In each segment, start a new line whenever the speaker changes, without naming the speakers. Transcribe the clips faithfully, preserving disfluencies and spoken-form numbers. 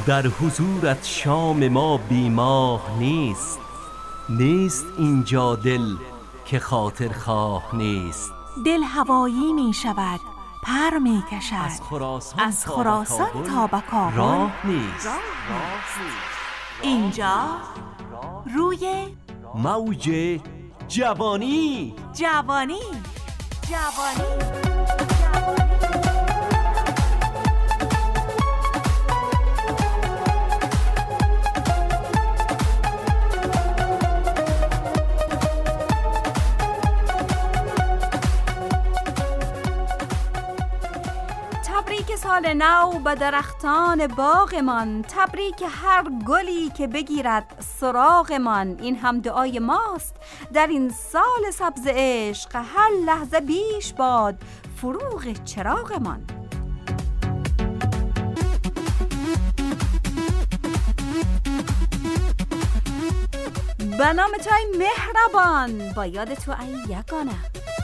در حضورت شام ما بیماه نیست. نیست اینجا دل که خاطر خواه نیست.
دل هوایی می شود، پر می کشد،
از خراسان,
از خراسان تا به کابل
راه نیست.
اینجا روی
موج جوانی.
جوانی جوانی تبریک سال نو به درختان باغمان، تبریک هر گلی که بگیرد سراغمان. این هم دعای ماست در این سال سبز عشق، هر لحظه بیش باد فروغ چراغمان. به نام تو ای مهربان، با یاد تو ای یگانه.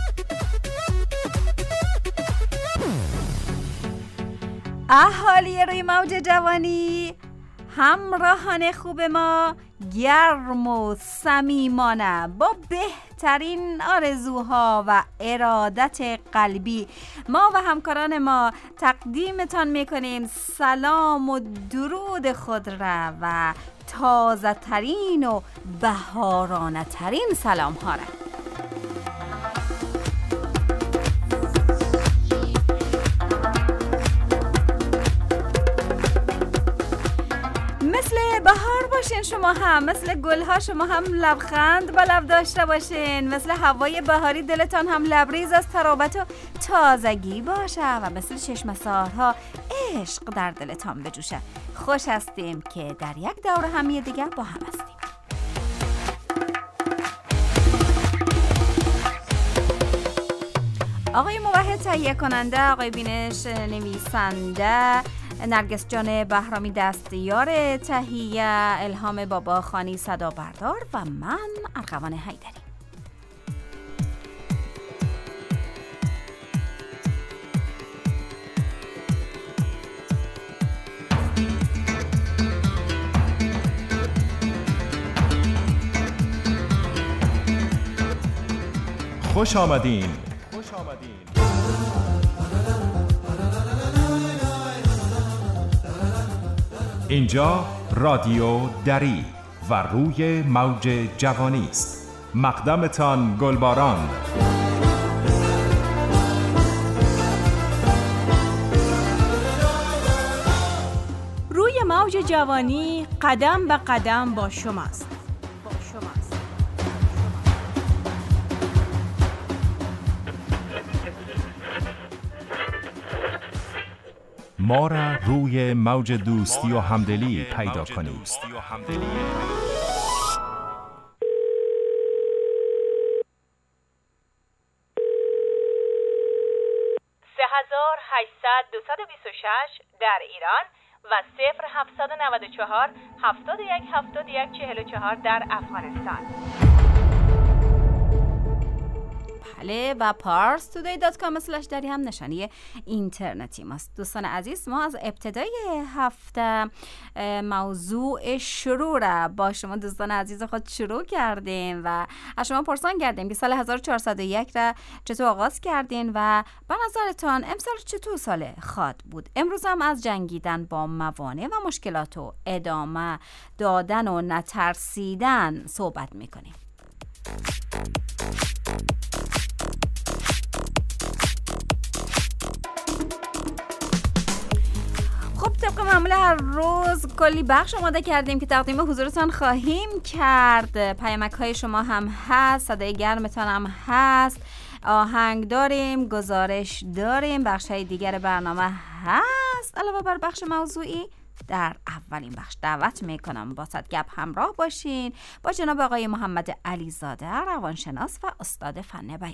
اهالی روی موج جوانی، همراهان خوب ما، گرم و صمیمانه با بهترین آرزوها و ارادت قلبی ما و همکاران ما تقدیمتان میکنیم سلام و درود خود را و تازه ترین و بهارانه ترین سلام ها را. مثل بهار باشین شما هم، مثل گلها شما هم لبخند با لب داشته باشین، مثل هوای بهاری دلتان هم لبریز از ترابط و تازگی باشه و مثل چشم سارها عشق در دلتان بجوشه. خوش هستیم که در یک دور همی دیگر با هم هستیم. آقای موحد تهیه کننده، آقای بینش نویسنده، نرگس جان بهرامی دستیار تهیه، الهام بابا خانی صدا بردار و من ارغوان حیدری.
خوش آمدین. خوش آمدین. اینجا رادیو دری و روی موج جوانی است. مقدمتان گلباران.
روی موج جوانی قدم به قدم با شماست. با شماست.
ما را روی موج دوستی و همدلی پیدا کنید.
سه هزار و هشتصد دویست و بیست و شش در ایران و صفر هفتصد و نود و چهار هفتاد و یک هفتاد و یک چهل و چهار در افغانستان.
بله و پارس تودی دات کام اسلش دری هم نشانی اینترنتی ماست. دوستان عزیز، ما از ابتدای هفته موضوع شروع را با شما دوستان عزیز خود شروع کردیم و از شما پرسان کردیم که سال هزار و چهارصد و یک را چطور آغاز کردین و به نظرتان امسال چطور سال خواد بود. امروز هم از جنگیدن با موانع و مشکلات و ادامه دادن و نترسیدن صحبت میکنیم. خب طبق معمول هر روز کلی بخش آماده کردیم که تقدیم حضورتان خواهیم کرد. پیامک های شما هم هست، صدای گرمتان هم هست، آهنگ داریم، گزارش داریم، بخش های دیگر برنامه هست. علاوه بر بخش موضوعی، در اولین بخش دعوت میکنم با صد گپ همراه باشین با جناب آقای محمد علیزاده، روانشناس و استاد فن بیان.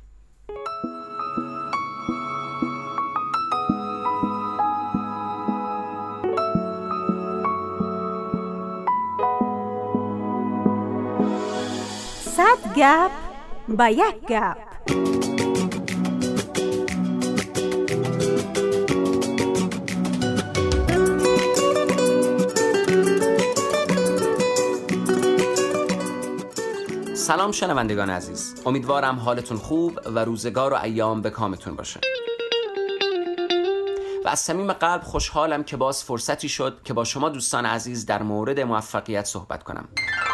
صد گپ با یک گپ.
سلام شنوندگان عزیز، امیدوارم حالتون خوب و روزگار و ایام به کامتون باشه و از صمیم قلب خوشحالم که باز فرصتی شد که با شما دوستان عزیز در مورد موفقیت صحبت کنم.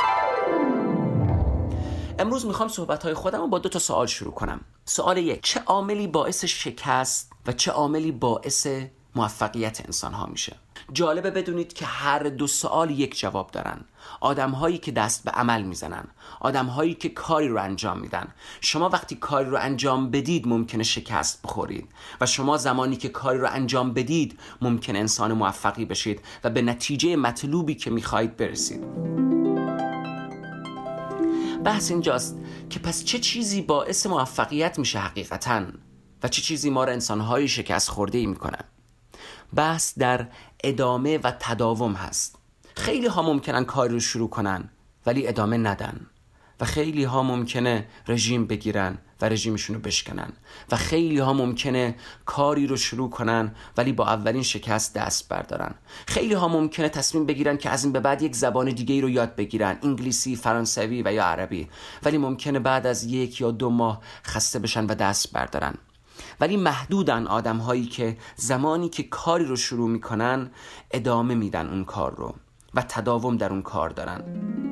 امروز میخوام صحبتهای خودم رو با دو تا سوال شروع کنم. سوال یک: چه عاملی باعث شکست و چه عاملی باعث موفقیت انسان ها میشه؟ جالبه بدونید که هر دو سوال یک جواب دارن. آدم هایی که دست به عمل میزنن، آدم هایی که کاری رو انجام میدن. شما وقتی کاری رو انجام بدید ممکنه شکست بخورید و شما زمانی که کاری رو انجام بدید ممکنه انسان موفقی بشید و به نتیجه مطلوبی که میخواید برسید. بحث اینجاست که پس چه چیزی باعث موفقیت میشه حقیقتاً و چه چیزی ما رو انسان‌های شکست خورده‌ای میکنه؟ بحث در ادامه و تداوم هست. خیلی ها ممکنن کاری رو شروع کنن ولی ادامه ندن و خیلی ها ممکنه رژیم بگیرن و رژیمشون رو بشکنن و خیلی ها ممکنه کاری رو شروع کنن ولی با اولین شکست دست بردارن. خیلی ها ممکنه تصمیم بگیرن که از این به بعد یک زبان دیگه رو یاد بگیرن، انگلیسی، فرانسوی و یا عربی، ولی ممکنه بعد از یک یا دو ماه خسته بشن و دست بردارن. ولی محدودن آدم هایی که زمانی که کاری رو شروع میکنن ادامه میدن اون کار رو و تداوم در اون کار دارن.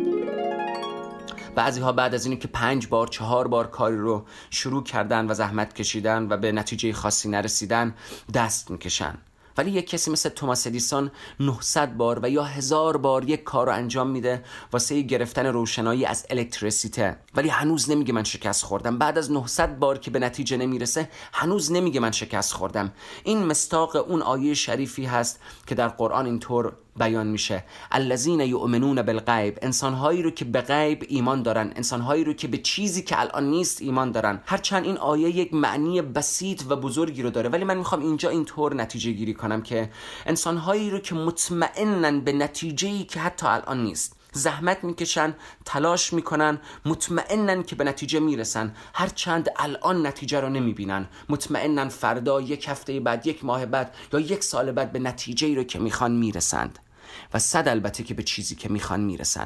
بعضی ها بعد از اینی که پنج بار چهار بار کاری رو شروع کردن و زحمت کشیدن و به نتیجه خاصی نرسیدن دست میکشن. ولی یک کسی مثل توماس ادیسون نهصد بار و یا هزار بار یک کار رو انجام میده واسه گرفتن روشنایی از الکتریسیته، ولی هنوز نمیگه من شکست خوردم. بعد از نهصد بار که به نتیجه نمیرسه هنوز نمیگه من شکست خوردم. این مصداق اون آیه شریفی هست که در قرآن اینطور بیان میشه: الذین یؤمنون بالغیب، انسانهایی رو که به غیب ایمان دارن، انسانهایی رو که به چیزی که الان نیست ایمان دارن. هرچند این آیه یک معنی بسیط و بزرگی رو داره، ولی من میخوام اینجا اینطور نتیجه گیری کنم که انسانهایی رو که مطمئنن به نتیجه‌ای که حتی الان نیست، زحمت میکشن، تلاش میکنن، مطمئنن که به نتیجه میرسن، هرچند الان نتیجه رو نمیبینن، مطمئنن فردا، یک هفته بعد، یک ماه بعد یا یک سال بعد به نتیجه رو که میخوان میرسند و صد البته که به چیزی که میخوان میرسن.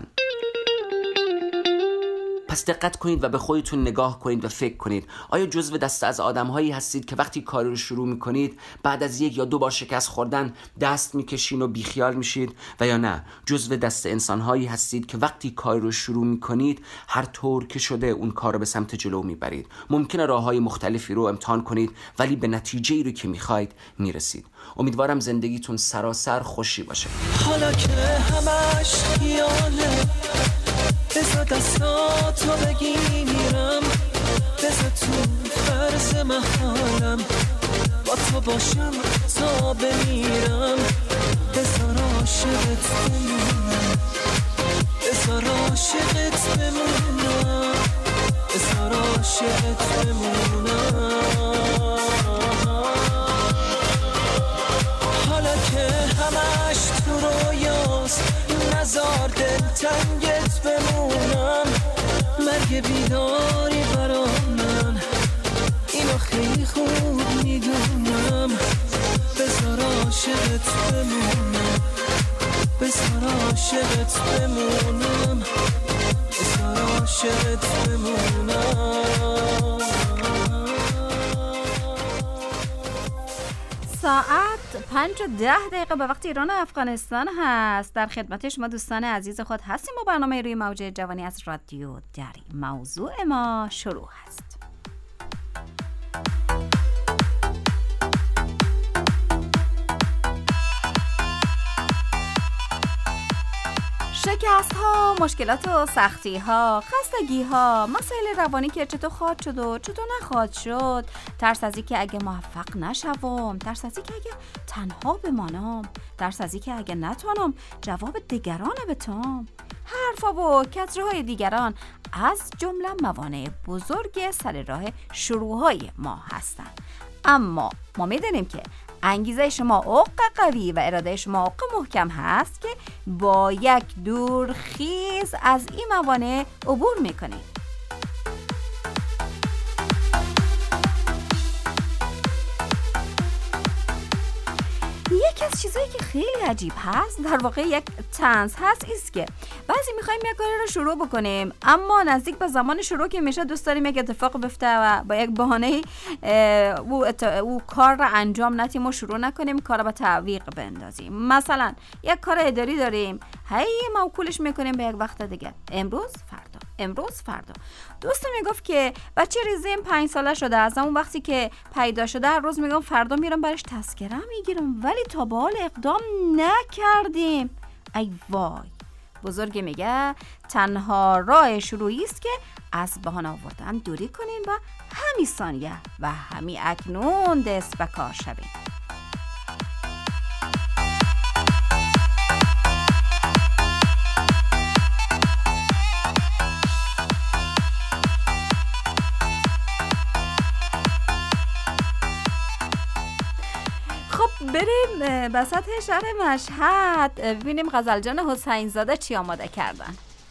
پس دقت کنید و به خودتون نگاه کنید و فکر کنید. آیا جزو دسته از آدم‌هایی هستید که وقتی کاری رو شروع می‌کنید بعد از یک یا دو بار شکست خوردن دست می‌کشین و بیخیال میشید، و یا نه جزو دسته انسان‌هایی هستید که وقتی کاری رو شروع می‌کنید هر طور که شده اون کار رو به سمت جلو میبرید؟ ممکنه راه‌های مختلفی رو امتحان کنید ولی به نتیجه‌ای رو که می‌خواید میرسید. امیدوارم زندگیتون سراسر خوشی باشه.
حالا که همش خیاله، بذار دستاتو بگیرم، بذار تو فرض محالم با تو باشم تا بمیرم، بذار عاشقت بمونم، بذار عاشقت بمونم، بذار عاشقت بمونم. حالا که همش تو رویاست، نزار دلتنگت بمونم، مرگ بیداری برا من، اینو خیلی خوب میدونم، بذار عاشقت بمونم، بذار عاشقت بمونم، بذار عاشقت بمونم.
ساعت پنج و ده دقیقه به وقت ایران و افغانستان هست. در خدمت شما دوستان عزیز خود هستیم و برنامه روی موج جوانی از رادیو دری. موضوع ما شروع هست. شکست ها، مشکلات و سختی ها، خستگی ها، مسائل روانی که چطور خواهد شد و چطور نخواهد شد، ترس از اینکه اگه موفق نشوم، ترس از اینکه اگه تنها بمانم، ترس از اینکه اگه نتونم جواب دیگران بتم، حرفا و کترهای دیگران از جمله موانع بزرگ سر راه شروعهای ما هستند. اما ما میدونیم که انگیزه شما عمق قوی و اراده شما عمق محکم هست که با یک دورخیز از این موانع عبور میکنید. یکی از چیزایی که خیلی عجیب هست، در واقع یک طنز هست، ایست که بعضی میخوایم یک کاری رو شروع بکنیم، اما نزدیک به زمان شروع که میشه دوست داریم یک اتفاق بیفته و با یک بهانه او, ات... او کار رو انجام ندیم و شروع نکنیم، کار رو به تعویق بندازیم. مثلا یک کار اداری داریم، هی موکولش میکنیم به یک وقت دیگه، امروز فردا، امروز فردا. دوستم میگفت که بچه ریزیم پنج ساله شده، از اون وقتی که پیدا شده هر روز میگم فردا میرم برش تذکره میگیرم، ولی تا به حال اقدام نکردیم. ای وای. بزرگ میگه تنها راه شروعی است که از بهانه آوردن دوری کنین و همین ثانیه و همین اکنون دست به کار شوین. بریم وسط شهر مشهد ببینیم غزل جان حسین زاده چی آماده کردن.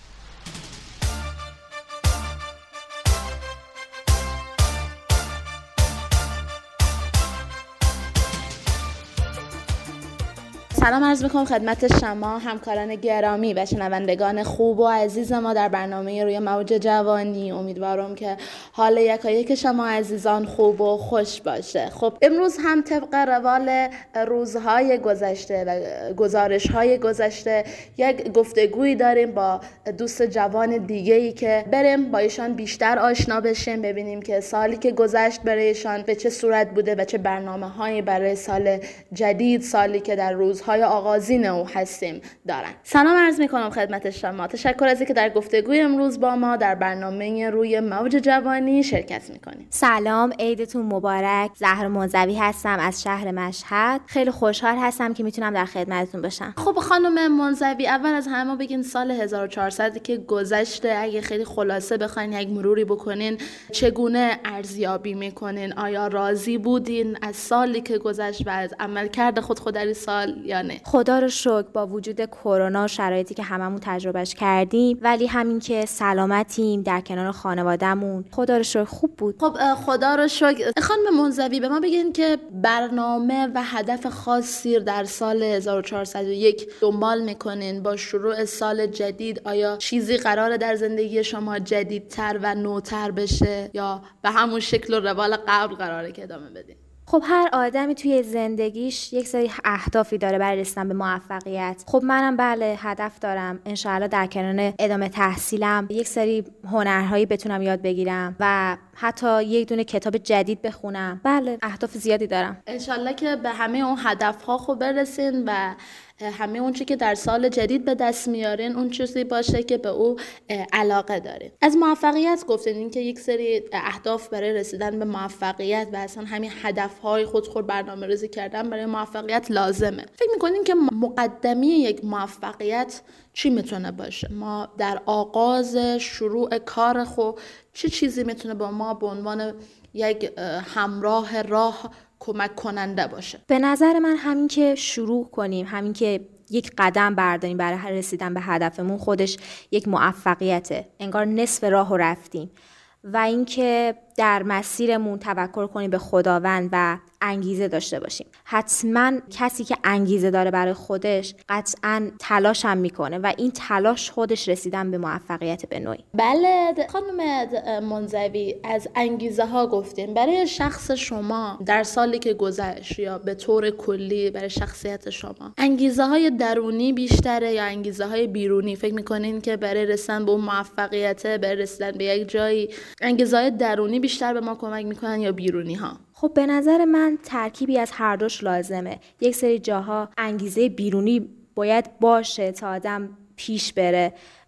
سلام عرض میکنم خدمت شما همکاران گرامی و شنوندگان خوب و عزیز ما در برنامه روی موج جوانی. امیدوارم که حال یکایک شما عزیزان خوب و خوش باشه. خب امروز هم طبق روال روزهای گذشته و گزارشهای گذشته یک گفتگویی داریم با دوست جوان دیگه‌ای که بریم با ایشان بیشتر آشنا بشیم، ببینیم که سالی که گذشت برایشان به چه صورت بوده و چه برنامه‌هایی برای سال جدید، سالی که در روزهای آغازین او هستیم دارن. سلام عرض میکنم خدمت شما. تشکر از اینکه در گفتگوی امروز با ما در برنامه روی موج جوانی شرکت میکنید.
سلام، عیدتون مبارک. زهرا منزوی هستم از شهر مشهد. خیلی خوشحال هستم که میتونم در خدمتتون باشم.
خب خانم منزوی، اول از همه بگین سال هزار و چهارصد که گذشته اگه خیلی خلاصه بخواین یک مروری بکنین چگونه ارزیابی میکنین؟ آیا راضی بودین از سالی که گذشت و از عملکرد خود خود در سال یا نه؟
خدا رو شکر با وجود کرونا و شرایطی که هممون تجربهش کردیم، ولی همین که سلامتیم در کنار خانوادهمون، خدا رو شکر خوب بود.
خب خدا رو شکر. خانم منزوی به ما بگین که برنامه و هدف خاصی در سال هزار و چهارصد و یک دنبال میکنین با شروع سال جدید؟ آیا چیزی قراره در زندگی شما جدیدتر و نوتر بشه یا به همون شکل و روال قبل قراره که ادامه بدین؟
خب هر آدمی توی زندگیش یک سری اهدافی داره برای رسیدن به موفقیت. خب منم بله هدف دارم، انشاءالله در کنار ادامه تحصیلم یک سری هنرهایی بتونم یاد بگیرم و حتی یک دونه کتاب جدید بخونم. بله اهداف زیادی دارم.
انشاءالله که به همه اون هدفها خوب برسین و همه اون چیزی که در سال جدید به دست میارین اون چیزی باشه که به او علاقه دارین. از موفقیت گفتین، این که یک سری اهداف برای رسیدن به موفقیت و اصلا همین هدفهای خود خود برنامه‌ریزی کردن برای موفقیت لازمه. فکر می‌کنین که مقدمه یک موفقیت چی میتونه باشه؟ ما در آغاز شروع کار خود چه چیزی میتونه با ما به عنوان یک همراه راه کمک کننده باشه؟
به نظر من همین که شروع کنیم، همین که یک قدم برداریم برای رسیدن به هدفمون خودش یک موفقیته. انگار نصف راهو رفتیم. و اینکه در مسیرمون توکل کنیم به خداوند و انگیزه داشته باشیم. حتما کسی که انگیزه داره برای خودش قطعا تلاش هم میکنه و این تلاش خودش رسیدن به موفقیت به نوعی.
بله خانم منزوی، از انگیزه ها گفتیم. برای شخص شما در سالی که گذشت یا به طور کلی برای شخصیت شما انگیزه های درونی بیشتره یا انگیزه های بیرونی؟ فکر میکنین که برای رسیدن به اون موفقیت، برای رسیدن به یک جایی، انگیزه های درونی بیشتر به ما کمک میکنن یا بیرونی ها؟
خب به نظر من ترکیبی از هر دوش لازمه. یک سری جاها انگیزه بیرونی باید باشه تا آدم پیش بره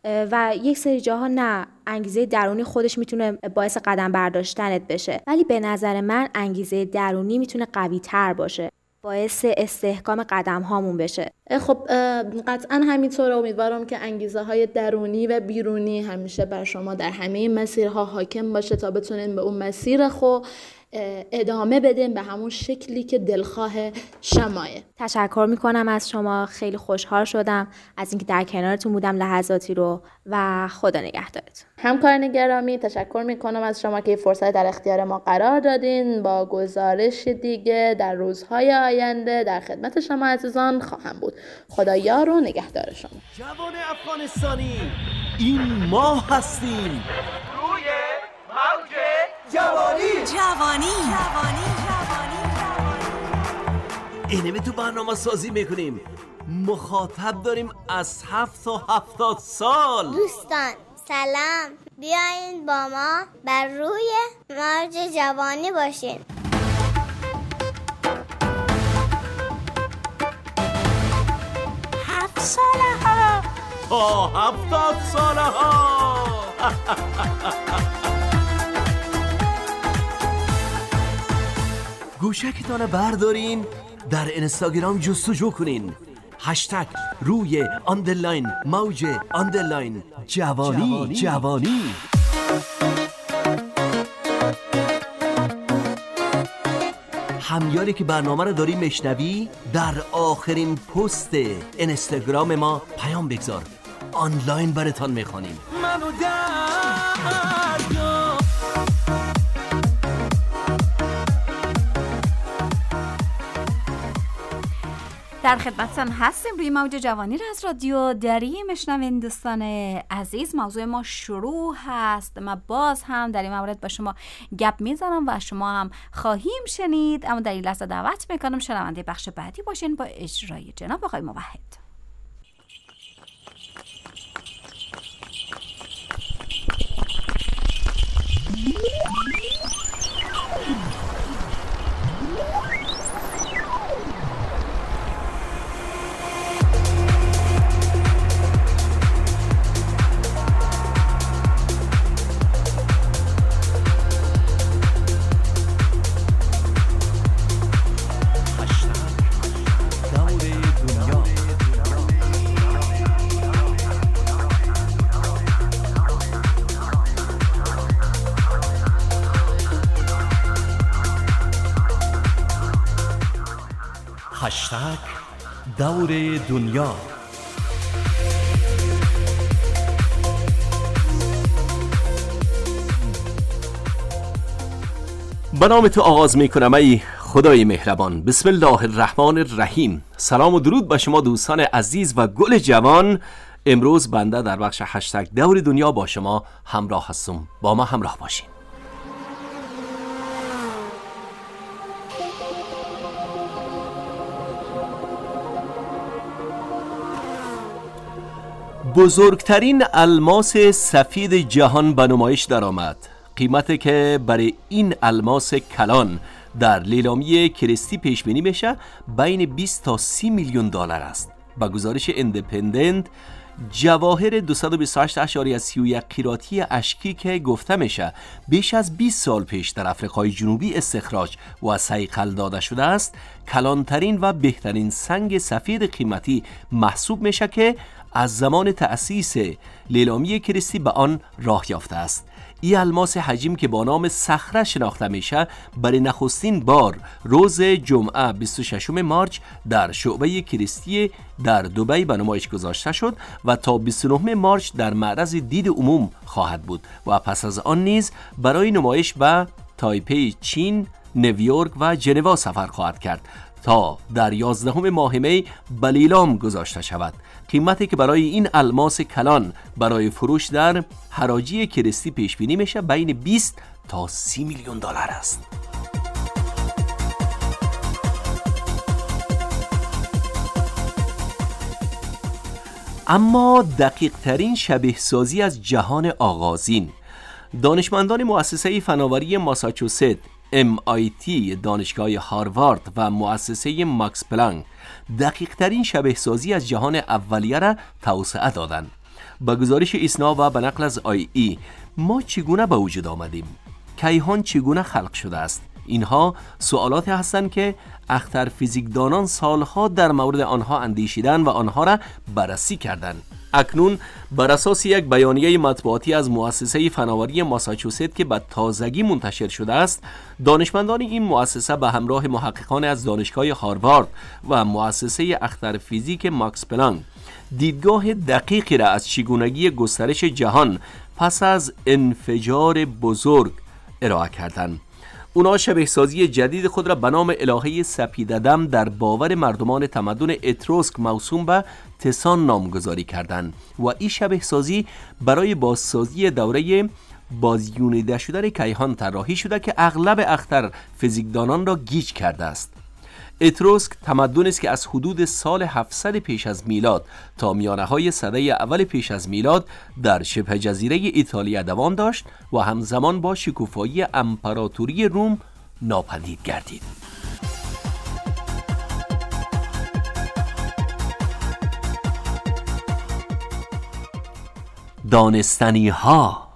و یک سری جاها نه، انگیزه درونی خودش میتونه باعث قدم برداشتنت بشه. ولی به نظر من انگیزه درونی میتونه قوی تر باشه، باعث استحکام قدم هامون بشه.
خب قطعا همینطوره. امیدوارم که انگیزه های درونی و بیرونی همیشه بر شما در همه مسیرها حاکم باشه تا بتونین به اون مسیر خود ادامه بدیم به همون شکلی که دلخواه شماه.
تشکر میکنم از شما، خیلی خوشحال شدم از اینکه در کنارتون بودم لحظاتی رو و خدا نگهدارتون.
همکاران گرامی تشکر میکنم از شما که فرصت در اختیار ما قرار دادین. با گزارش دیگه در روزهای آینده در خدمت شما عزیزان خواهم بود. خدا یار و نگهدار شما.
جوان افغانستانی، این ما هستیم.
روی موج جوانی
جوانی جوانی
اینمه تو برنامه سازی میکنیم، مخاطب داریم از هفت تا هفتاد سال.
دوستان سلام، بیاین با ما بر روی موج جوانی باشین.
هفت ساله ها
تا هفتاد ساله ها. گوشکتان بردارین، در اینستاگرام جستجو کنین، هشتگ روی آندرلاین موج آندرلاین جوانی جوانی. همیاری که برنامه رو داری مشنوی، در آخرین پست اینستاگرام ما پیام بگذار، آنلاین براتان میخوانیم.
منو دریا
در خدمتتان هستیم روی موج جوانی از رادیو دری. مشنوین دوستان عزیز، موضوع ما شروع هست. ما باز هم در این مورد با شما گپ میزنم و شما هم خواهیم شنید، اما در این لحظه دعوت میکنم شنونده بخش بعدی باشین با اجرای جناب آقای موحد.
هشتگ دور دنیا. به نام تو آغاز می کنم ای خدای مهربان. بسم الله الرحمن الرحیم. سلام و درود به شما دوستان عزیز و گل جوان. امروز بنده در بخش هشتگ دور دنیا با شما همراه هستم. با ما همراه باشین. بزرگترین الماس سفید جهان به نمایش درآمد. قیمتی که برای این الماس کلان در لیلامی کریستی پیش بینی میشه بین بیست تا سی میلیون دلار است. با گزارش اندپندنت، جواهر دویست و بیست و هشت اشاریه سی و یک قیراطی اشکی که گفته میشه بیش از بیست سال پیش در آفریقای جنوبی استخراج و صیقل داده شده است، کلانترین و بهترین سنگ سفید قیمتی محسوب میشه که از زمان تأسیس لیلامی کریستی به آن راه یافته است. این الماس حجم که با نام صخره شناخته میشه برای نخستین بار روز جمعه بیست و ششم مارچ در شعبه کریستی در دبی به نمایش گذاشته شد و تا بیست و نهم مارچ در معرض دید عموم خواهد بود و پس از آن نیز برای نمایش به تایپی، چین، نیویورک و ژنوا سفر خواهد کرد تا در یازدهم ماه می به لیلام گذاشته شود. قیمتی که برای این الماس کلان برای فروش در حراجی کریستی پیش بینی میشه بین بیست تا سی میلیون دلار است. اما دقیق ترین شبیه سازی از جهان آغازین، دانشمندان مؤسسه فناوری ماساچوست ام آی تی، دانشگاه هاروارد و مؤسسه ماکس پلانک دقیق ترین شبیه سازی از جهان اولیه را توسعه دادند. با گزارش ایسنا و به نقل از آی ای، ما چگونه به وجود آمدیم؟ کیهان چگونه خلق شده است؟ اینها سوالاتی هستند که اختر فیزیکدانان سالها در مورد آنها اندیشیدن و آنها را بررسی کردند. اکنون بر اساس یک بیانیه مطبوعاتی از مؤسسه فناوری ماساچوست که به تازگی منتشر شده است، دانشمندان این مؤسسه به همراه محققان از دانشگاه هاروارد و مؤسسه اختر فیزیک ماکس پلانک دیدگاه دقیقی را از چگونگی گسترش جهان پس از انفجار بزرگ ارائه کردند. اونا شبهسازی جدید خود را به نام الهه سپیددم در باور مردمان تمدن اتروسک موسوم به تسان نامگذاری کردند و این شبهسازی برای بازسازی دوره بازیونیده شدن کیهان طراحی شده که اغلب اختر فیزیکدانان را گیج کرده است. اتروسک تمدنی است که از حدود سال هفتصد پیش از میلاد تا میانه‌های سده اول پیش از میلاد در شبه جزیره ایتالیا دوام داشت و همزمان با شکوفایی امپراتوری روم ناپدید گردید. دانستنی ها.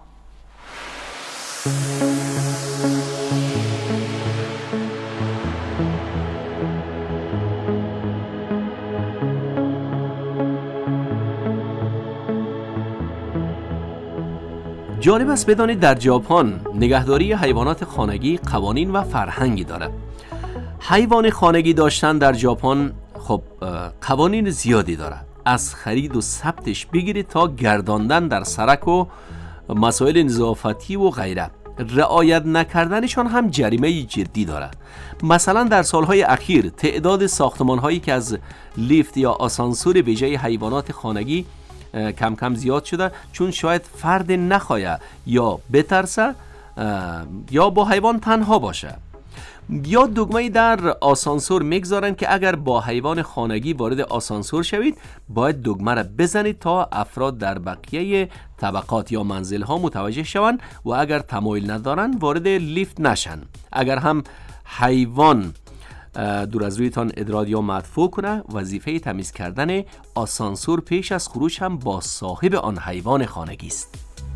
جالب است بدانید در ژاپن نگهداری حیوانات خانگی قوانین و فرهنگی دارد. حیوان خانگی داشتن در ژاپن خب قوانین زیادی دارد، از خرید و ثبتش بگیرید تا گرداندن در سرک و مسائل نظافتی و غیره. رعایت نکردنشان هم جریمه جدی دارد. مثلا در سالهای اخیر تعداد ساختمان‌هایی که از لیفت یا آسانسور ویژه حیوانات خانگی کم کم زیاد شده، چون شاید فرد نخواهد یا بترسه یا با حیوان تنها باشه. یا دگمه‌ای در آسانسور میگذارن که اگر با حیوان خانگی وارد آسانسور شوید باید دگمه را بزنید تا افراد در بقیه طبقات یا منزل‌ها متوجه شوند و اگر تمایل ندارن وارد لیفت نشن. اگر هم حیوان دور از رویتان ادرار یا مدفوع کنه، وظیفه تمیز کردن آسانسور پیش از خروج هم با صاحب آن حیوان خانگی است.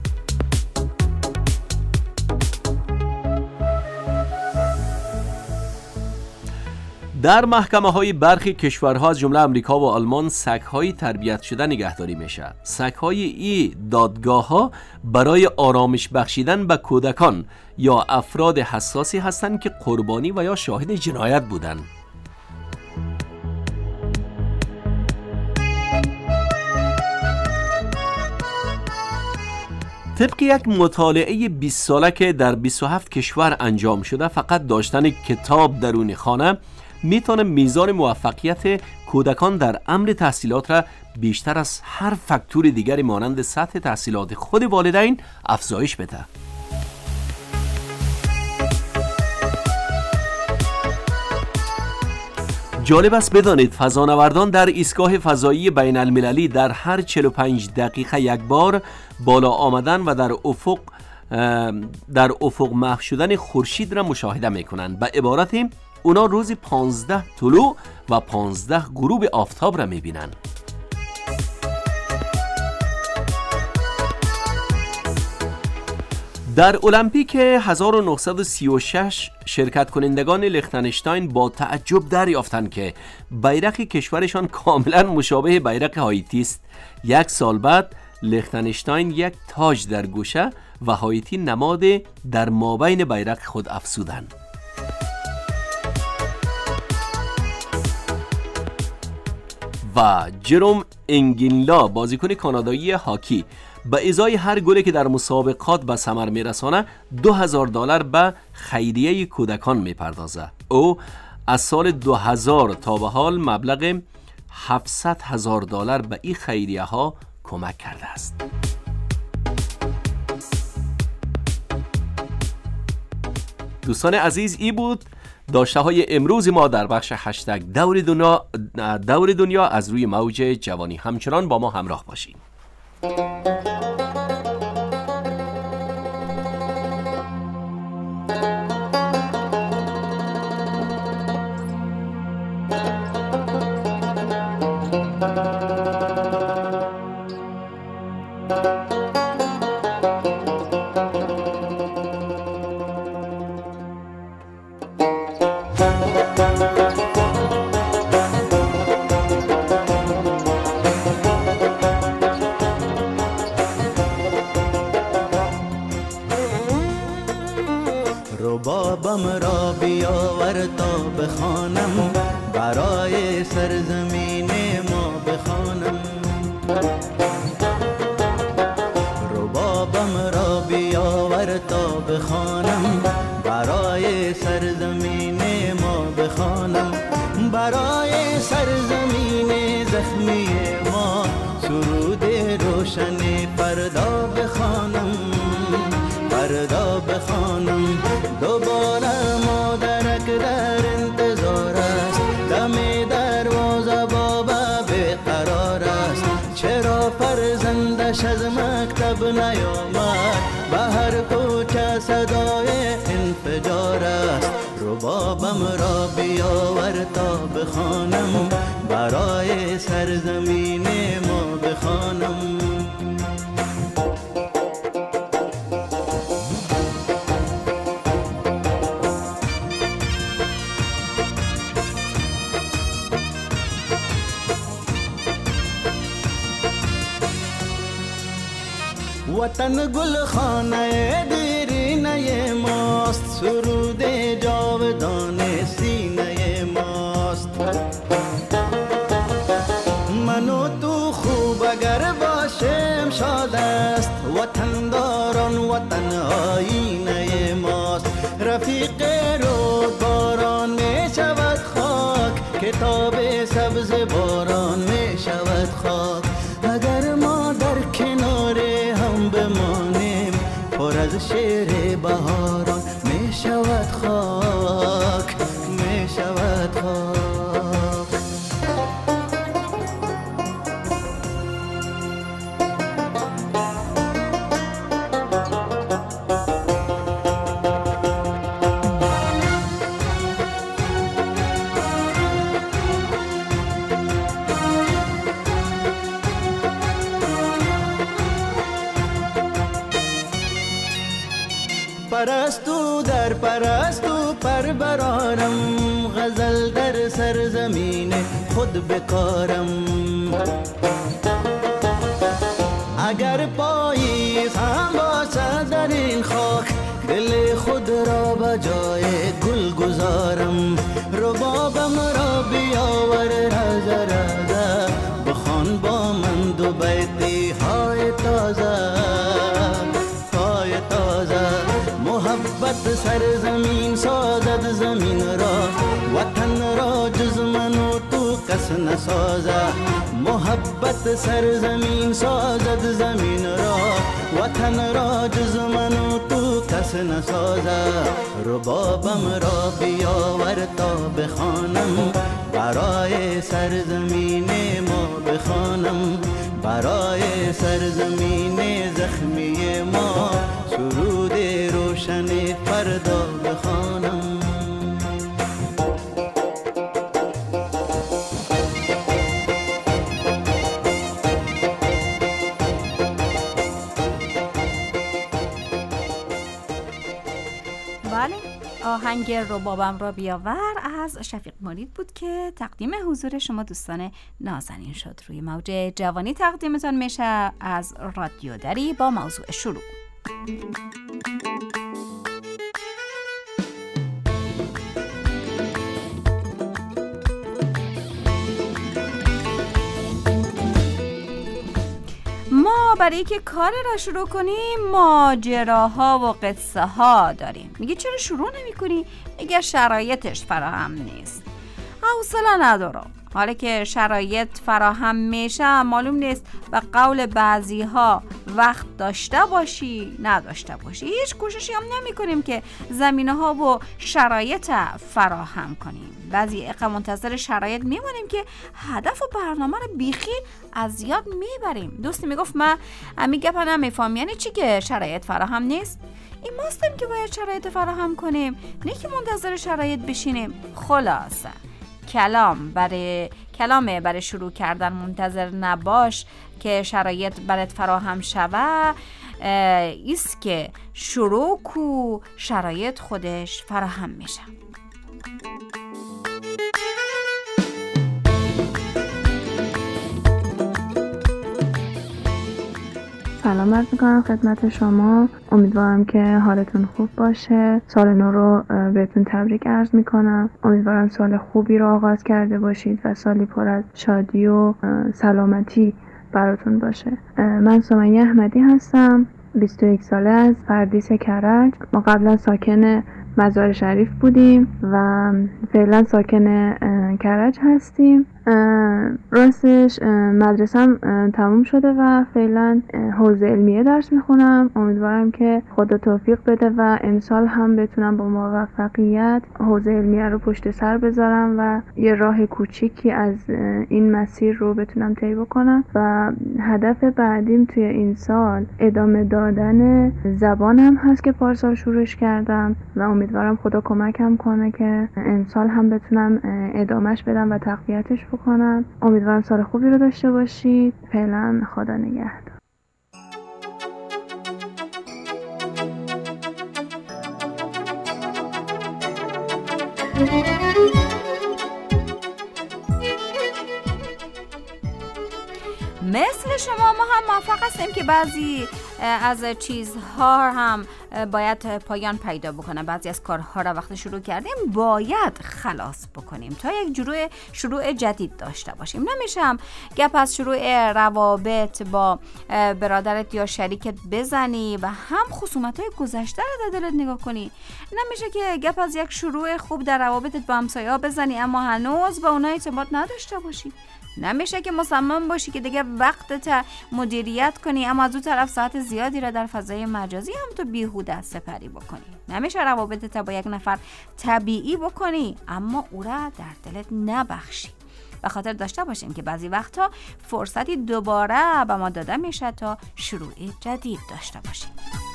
در محکمه های برخی کشورها از جمله امریکا و آلمان سگ‌های تربیت شده نگهداری میشه. سگ‌های ای دادگاه ها برای آرامش بخشیدن به کودکان یا افراد حساسی هستند که قربانی و یا شاهد جنایت بودند. طبق یک مطالعه بیست ساله که در بیست و هفت کشور انجام شده، فقط داشتن کتاب درون خانه میتونه میزان موفقیت کودکان در امر تحصیلات را بیشتر از هر فاکتور دیگری مانند سطح تحصیلات خود والدین افزایش بده. جالب است بدانید فضانوردان در ایستگاه فضایی بین المللی در هر چهل و پنج دقیقه یک بار بالا آمدن و در افق در افق محو شدن خورشید را مشاهده میکنند. به عبارت اونا روزی پانزده طلوع و پانزده غروب آفتاب را میبینن. در المپیک هزار و نهصد و سی و شش شرکت کنندگان لیختنشتاین با تعجب دریافتند که بیرق کشورشان کاملا مشابه بیرق هایتی است. یک سال بعد لیختنشتاین یک تاج در گوشه و هایتی نماد در مابین بیرق خود افزودند. و جروم انگینلا بازیکن کانادایی هاکی به ازای هر گلی که در مسابقات به ثمر میرسانه دو هزار دلار به خیریه کودکان میپردازه. او از سال دو هزار تا به حال مبلغ هفتصد هزار دلار به این خیریه ها کمک کرده است. دوستان عزیز، ای بود داشته های امروز ما در بخش هشتگ دور دنیا دور دنیا از روی موج جوانی. همچنان با ما همراه باشید.
بیاور تا بخوانم، برای سرزمین ما بخوانم. ربابم را بیاور تا بخوانم، برای سرزمین ما بخوانم. برای سرزمین زخمی ما سرود روشن فردا بخوانم، فردا بخوانم. دوباره مادرک در انتظار است، دم دروازه بابا بیقرار است. چرا فرزندش از مکتب نیامد، به هر کوچه صدای انفجار است. ربابم را بیاور تا بخوانم، برای سرزمین ما بخوانم. وطن گل خانه دیرینه ماست، سرود جاودان سینه ماست. من و تو خوب اگر باشیم شاد است، وطن داران وطن آینه ماست. رفیق رود باران می شود خاک، کتاب سبز باران می شود خاک. اگر ما در کنار هم بمانیم، پر از شعر بهاران می شود خاک، می شود خاک. پرستو در پرستو پر برارم، غزل در سرزمین خود بکارم. اگر پاییز هم باشد در این خاک، دل خود را به جای گل گذارم. ربابم را بیاور رازه رازه، بخوان با من دو بیتی های تازه، های تازه. محبت سرزمین سازد زمین را، وطن را جز من و تو کس نسازه. محبت سرزمین سازد زمین را، وطن را جز من و تو کس نسازه. ربابم را بیاور تا بخوانم، برای سرزمین ما بخوانم. برای سرزمین زخمی ما سرود روشن فردا بخوانم.
بله، آهنگ ربابم را بیاور از شفیق مرید بود که تقدیم حضور شما دوستان نازنین شد. روی موج جوانی تقدیمتان میشه از رادیو دری با موضوع شروع. ما برای که کار را شروع کنیم ماجراها و قصه ها داریم. میگه چرا شروع نمی کنی؟ میگه شرایطش فراهم نیست. حوصله ندارم. حالا که شرایط فراهم میشه معلوم نیست به قول بعضی ها وقت داشته باشی نداشته باشی. هیچ کوششی هم نمی کنیم که زمینه ها و شرایط فراهم کنیم. بعضی اقا منتظر شرایط میمونیم که هدف و برنامه رو بیخی از یاد میبریم. دوستی میگفت من میگه پا نمیفهم یعنی چی که شرایط فراهم نیست؟ این ماستیم که باید شرایط فراهم کنیم، نه که منتظر شرایط بشینیم. خلاصه کلام برای کلامه برای شروع کردن منتظر نباش که شرایط برات فراهم شوه. ایست که شروع کو شرایط خودش فراهم میشه.
سلام عرض می‌کنم خدمت شما. امیدوارم که حالتون خوب باشه. سال نو رو بهتون تبریک عرض می‌کنم. امیدوارم سال خوبی رو آغاز کرده باشید و سالی پر از شادی و سلامتی براتون باشه. من سمیه احمدی هستم، بیست و یک ساله، از پردیس کرج. ما قبلا ساکن مزار شریف بودیم و فعلا ساکن کرج هستیم. راستش مدرسم تموم شده و فعلا حوزه علمیه درس میخونم. امیدوارم که خدا توفیق بده و امسال هم بتونم با موفقیت حوزه علمیه رو پشت سر بذارم و یه راه کوچیکی از این مسیر رو بتونم طی بکنم. و هدف بعدیم توی این سال ادامه دادن زبانم هست که پارسال شروعش کردم و امیدوارم خدا کمکم کنه که امسال هم بتونم ادامهش بدم و تقویتش بکنم. امیدوارم سال خوبی رو داشته باشید. فعلا خدا نگهدار.
مثل شما ما هم موافق هستیم که بعضی از چیزها هم باید پایان پیدا بکنه. بعضی از کارها را وقتی شروع کردیم باید خلاص بکنیم تا یک شروع شروع جدید داشته باشیم. نمیشه هم گپ از شروع روابط با برادرت یا شریکت بزنی و هم خصومت‌های گذشته رو در دلت نگاه کنی. نمیشه که گپ از یک شروع خوب در روابطت با همسایه‌ها بزنی اما هنوز با اونها ارتباط نداشته باشی. نمیشه که مصمم باشی که دیگه وقتت مدیریت کنی اما از اون طرف ساعت زیادی را در فضای مجازی هم تو بیهوده سپری بکنی. نمیشه روابطت با یک نفر طبیعی بکنی اما او را در دلت نبخشی. به خاطر داشته باشیم که بعضی وقتا فرصتی دوباره به ما داده میشه تا شروع جدید داشته باشیم.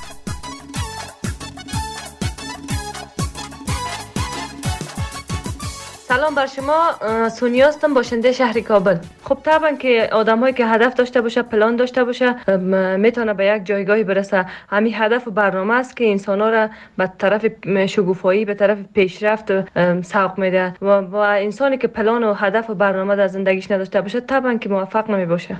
سلام بر شما، سونیا هستم، باشنده شهر کابل. خب طبعا که آدمایی که هدف داشته باشه، پلان داشته باشه، میتونه به یک جایگاهی برسه. همین هدف و برنامه است که انسان‌ها را به طرف شگوفایی، به طرف پیشرفت سوق میده و, و انسانی که پلان و هدف و برنامه در زندگیش نداشته باشه طبعا که موفق نمی باشه.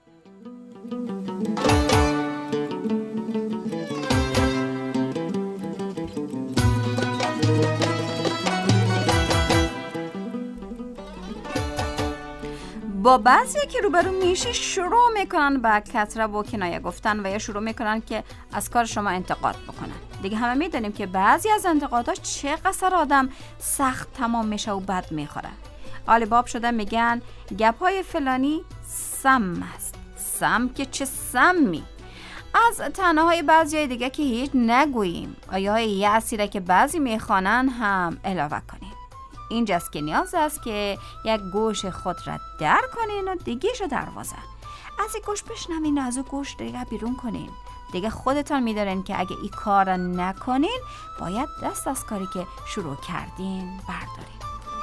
با بعضی که روبرو میشی شروع میکنن به کتره و کنایه گفتن و یا شروع میکنن که از کار شما انتقاد بکنن. دیگه همه میدونیم که بعضی از انتقاداش چقدر آدم سخت تمام میشه و بد میخوره. آل باب شده میگن گپای فلانی سم است. سم که چه سمی؟ از تنهای بعضی دیگه که هیچ نگوییم. آیه یه اسیره که بعضی میخوانن هم علاوه کنیم. اینجاست که نیاز است که یک گوش خود را در کنین و دیگه‌ش رو دروازه. از این گوش بشنوین و از اون گوش دیگه بیرون کنین. دیگه خودتان میدارین که اگه این کار را نکنین باید دست از کاری که شروع کردین بردارین.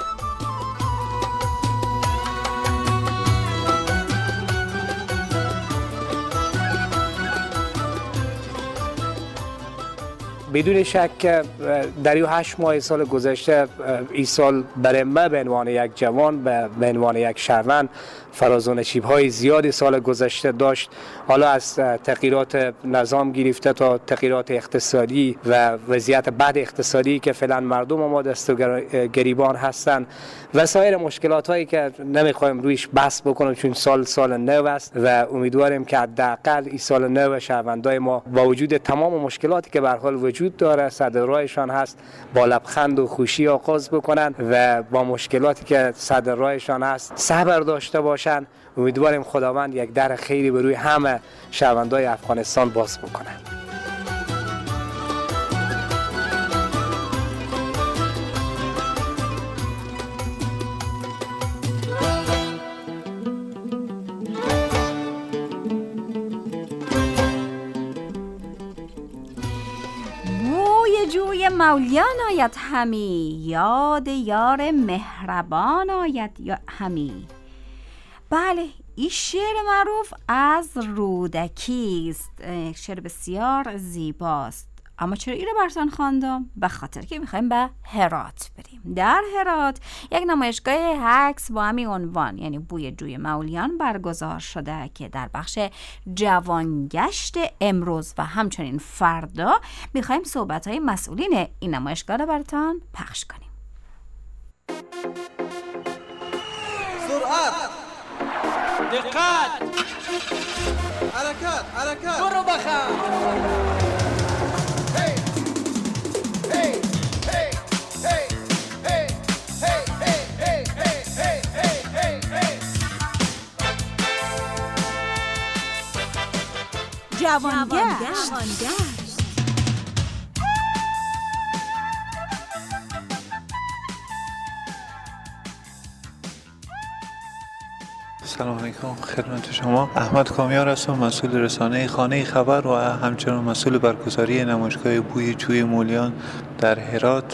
بدون شک در این هشت ماه سال گذشته این سال برای من به عنوان یک جوان به عنوان یک شهروند فراز و نشیب‌های زیادی سال گذشته داشت. حالا از تغییرات نظام گرفته تا تغییرات اقتصادی و وضعیت بد اقتصادی که فعلا مردم ما دست و گریبان هستند و سایر مشکلات هایی که نمیخوایم رویش بحث بکنم چون سال سال نو است و امیدواریم که حداقل این سال نو شهروندای ما با وجود تمام مشکلاتی که به هر حال وجود داره صدر راهشان هست با لبخند و خوشی آغاز بکنن و با مشکلاتی که صدر راهشان هست صبر داشته باشن. امیدواریم خداوند یک در خیری به روی همه شهروندای افغانستان باز بکنه.
جوی مولیان آید همی، یاد یار مهربان آید همی. بله این شعر معروف از رودکی است، شعر بسیار زیباست. اما چرا این رو براتون خواندم؟ به خاطر که میخوایم به هرات بریم. در هرات یک نمایشگاه عکس با همین عنوان یعنی بوی جوی مولیان برگزار شده که در بخش جوانگشت امروز و همچنین فردا میخوایم صحبت‌های مسئولین این نمایشگاه رو براتون پخش کنیم.
سرعت، دقت، حرکت، حرکت، برو بخم.
جوانگشت.
سلام علیکم خدمت شما. احمد کامیار هستم، مسئول رسانه خانه خبر و همچنین مسئول برگزاری نمایشگاه بوی جوی مولیان در هرات.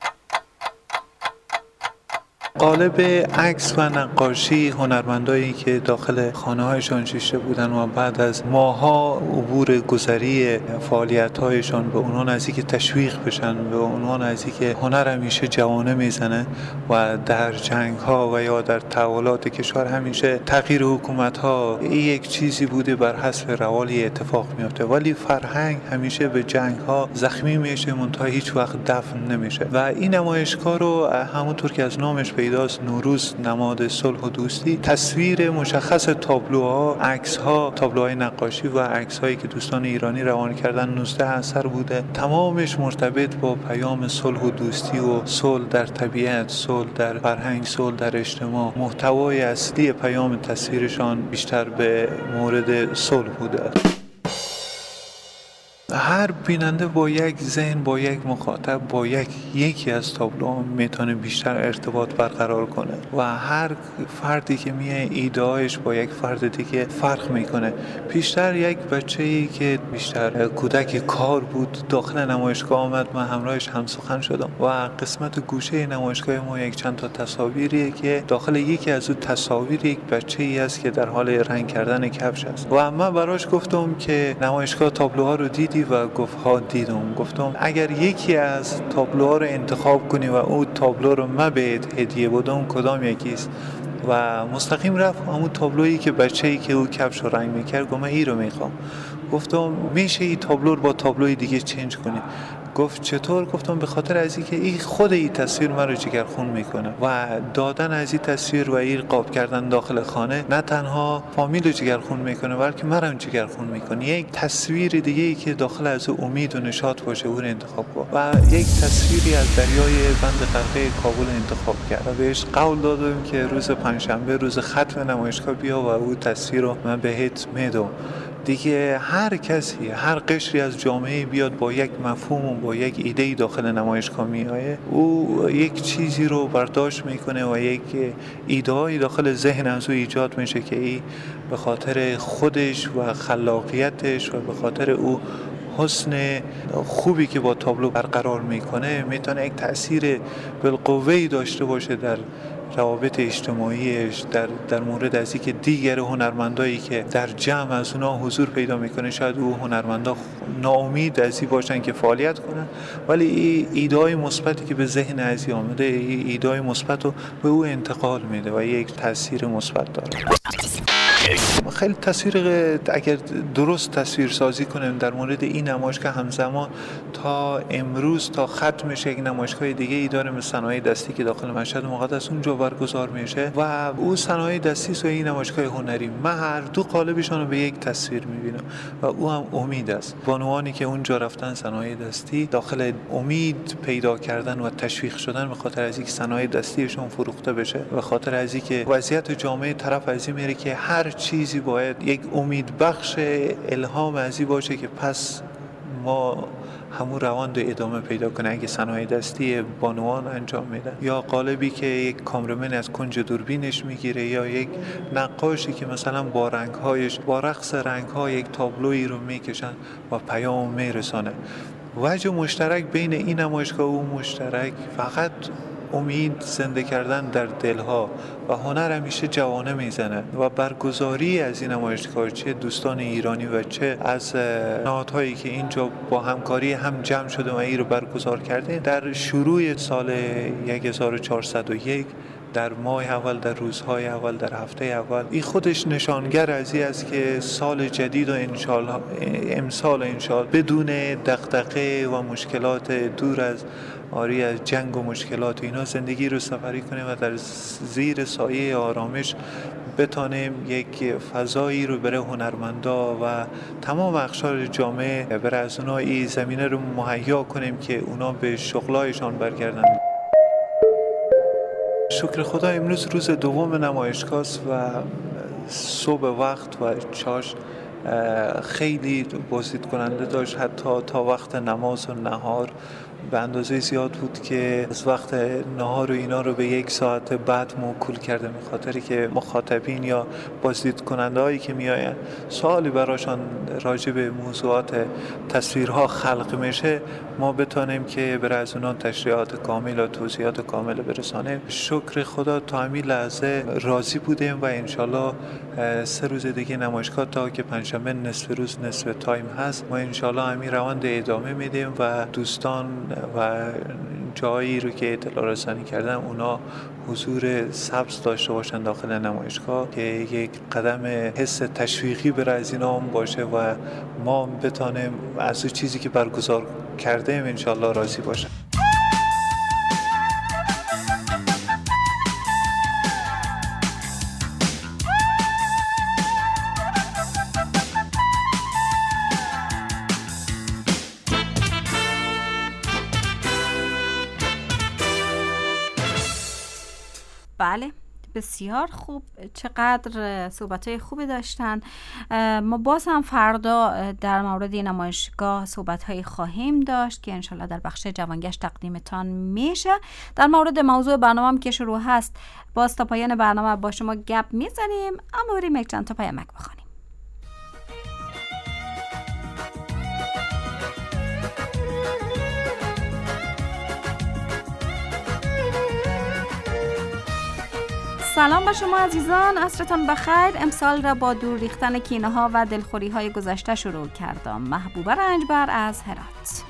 قالب عکس و نقاشی هنرمندایی که داخل خانه‌هایشان شیشته بودن و بعد از ماها عبور گذری فعالیت‌هایشان به اونها نزدیک تشویق بشن، به اونها نزدیک هنر همیشه جوانه میزنه و در جنگ‌ها و یا در تحولات کشور همیشه تغییر حکومت‌ها یک چیزی بوده بر حسب روالی اتفاق میفته، ولی فرهنگ همیشه به جنگ‌ها زخمی میشه منتها هیچ وقت دفن نمیشه و این نمایشگاه رو همونطور که از نامش پیداست نوروز نماد صلح و دوستی، تصویر مشخص تابلوها، عکس‌ها، تابلوهای نقاشی و عکس‌هایی که دوستان ایرانی روان کردن نوزده اثر بوده، تمامش مرتبط با پیام صلح و دوستی و صلح در طبیعت، صلح در فرهنگ، صلح در اجتماع. محتوای اصلی پیام تصویرشان بیشتر به مورد صلح بوده. هر بیننده با یک ذهن، با یک مخاطب، با یک یکی از تابلوها میتونه بیشتر ارتباط برقرار کنه و هر فردی که میه ایده‌اش با یک فرد دیگه فرق میکنه. بیشتر یک بچه‌ای که بیشتر کودک کار بود داخل نمایشگاه آمد، من همراهش همسخن شدم و قسمت گوشه نمایشگاه ما یک چند تا تصاویریه که داخل یکی از اون تصاویر یک بچه‌ای است که در حال رنگ کردن کفش است و من براش گفتم که نمایشگاه تابلوها رو دیدی و گفت ها دیدم. گفتم اگر یکی از تابلوها رو انتخاب کنی و اون تابلو رو من بهت هدیه بدم کدام یکی است؟ و مستقیم رفت همون تابلویی که بچه‌ای که او کفش رو رنگ میکرد گفت من این رو میخوام. گفتم میشه این تابلو رو با تابلوی دیگه چنج کنی؟ گفت چطور؟ گفتم به خاطر از اینکه این خود این تصویر من رو جگرخون میکنه و دادن از این تصویر و این قاب کردن داخل خانه نه تنها فامیل رو جگرخون میکنه بلکه منم جگرخون میکنه. یک تصویر دیگه ای که داخل از امید و نشاط باشه اون انتخاب کن و یک تصویری از دریای بند غرقه کابل انتخاب کرد و بهش قول دادم که روز پنجشنبه روز ختم نمایشگاه بیا و اون تصویر رو من بهت میدم. دیگه هر کسی، هر قشری از جامعه بیاد با یک مفهوم و با یک ایده داخل نمایشگاه میایه، او یک چیزی رو برداشت میکنه و یک ایده‌ای داخل ذهن از او ایجاد میشه که این به خاطر خودش و خلاقیتش و به خاطر او حسن خوبی که با تابلو برقرار میکنه میتونه یک تأثیر بالقوه‌ای داشته باشه در روابط اجتماعیش، در در مورد از اینکه دیگر هنرمندایی که در جمع از اونها حضور پیدا میکنه شاید او هنرمندا ناامید از این باشن که فعالیت کنن، ولی این ایده‌های مثبتی که به ذهن از این آمده این ایده‌های مثبت رو به او انتقال میده و یک تاثیر مثبت داره. خیلی تصویر اگر درست تصویر سازی کنیم در مورد این نمایشگاه همزمان تا امروز تا ختمش یک نمایشگاه دیگه ای داره مثل صنایع دستی که داخل مشهد مقدس اونجا برگزار میشه و او صنایع دستی و این نمایشگاه هنری من هر دو قالبشون رو به یک تصویر میبینم و او هم امید است. بانوانی که اونجا رفتن صنایع دستی داخل امید پیدا کردن و تشویق شدن به خاطر از اینکه صنایع دستیشون فروخته بشه، به خاطر از اینکه وضعیت جامعه طرف از این میره که هر چیزی باید یک امید بخش الهام ازی باشه که پس ما همون روند ادامه پیدا کنه اگه صنایع دستی بانوان انجام میدن یا قالبی که یک کامرمن از کنج دوربینش میگیره یا یک نقاشی که مثلا با رنگهایش با رقص رنگها یک تابلویی رو میکشن و پیام میرسانه. وجه مشترک بین این نمایشگاه و مشترک فقط امید زنده کردن در دلها و هنر همیشه جوانه میزنه و برگزاری از این نمایشگاه چه دوستان ایرانی و چه از نهادهایی که اینجا با همکاری هم جمع شده و این رو برگزار کرده در شروع سال هزار و چهارصد و یک در ماه اول، در روزهای اول، در هفته اول، این خودش نشانگر از این است که سال جدید و انشالله امسال انشالله بدون دغدغه و مشکلات دور از آری از جنگ و مشکلات اینا زندگی رو سپری کنیم و در زیر سایه آرامش بتانیم یک فضایی رو برای هنرمندا و تمام اقشار جامعه برای از اونا این زمینه رو مهیا کنیم که اونا به شغلایشان برگردن. شکر خدا امروز روز دوم نمایشگاه است و صبح وقت و چاش خیلی بازدید کننده داشت، حتی تا وقت نماز و نهار به اندازه زیاد بود که از وقت نهار و اینا رو به یک ساعت بعد موکول کرده، به خاطری که مخاطبین یا بازدید کننده هایی که میآیند سوالی براشان راجع به موضوعات تصویرها خلق میشه ما بتانیم که برای از اونان تشریحات کامل و توضیحات کامل برسانیم. شکر خدا تا همین لحظه راضی بودیم و انشالله سه روز دیگه نمایشگاه تا که پنجشنبه نصف روز نصف تایم هست ما انشالله همین روند ادامه میدیم و دوستان و جایی رو که اطلاع رسانی کردن اونا حضور سبز داشته باشن داخل نمایشگاه که یک قدم حس تشویقی برای از اینا هم باشه و ما بتانیم از اون چیزی که برگزار کردیم انشالله راضی باشن.
بله بسیار خوب، چقدر صحبت‌های خوبی داشتن. ما باز هم فردا در مورد این نمایشگاه صحبت‌هایی خواهیم داشت که انشالله در بخش جوانگشت تقدیمتان میشه. در مورد موضوع برنامه که شروع هست باز تا پایان برنامه با شما گپ میزنیم، اما بریم یک چند تا پیامک بخونیم. سلام به شما عزیزان، عصرتان بخیر. امسال را با دور ریختن کینه ها و دلخوری های گذشته شروع کردم. محبوبه رنجبر از هرات.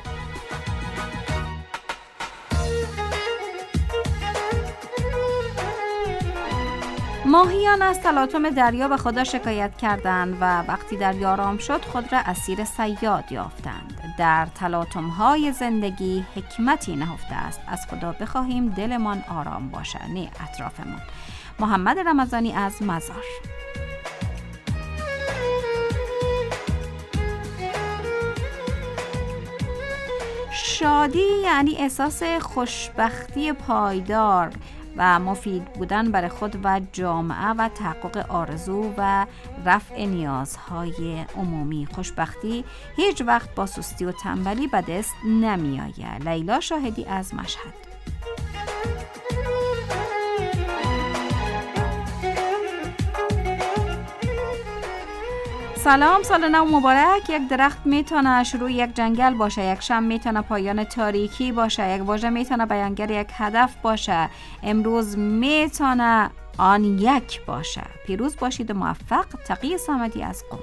ماهیان از تلاطم دریا به خدا شکایت کردند و وقتی دریا آرام شد خود را اسیر صیاد یافتند. در تلاطم های زندگی حکمتی نهفته است. از خدا بخواهیم دلمان آرام باشه، نه اطرافمان. محمد رمضانی از مزار. شادی یعنی احساس خوشبختی پایدار و مفید بودن برای خود و جامعه و تحقق آرزو و رفع نیازهای عمومی. خوشبختی هیچ وقت با سستی و تنبلی به دست نمی آید. لیلا شاهدی از مشهد. سلام، سال نو مبارک. یک درخت میتونه شروع یک جنگل باشه، یک شم میتونه پایان تاریکی باشه، یک واژه میتونه بیانگر یک هدف باشه. امروز میتونه آن یک باشه. پیروز باشید و موفق. تقی صمدی از قم.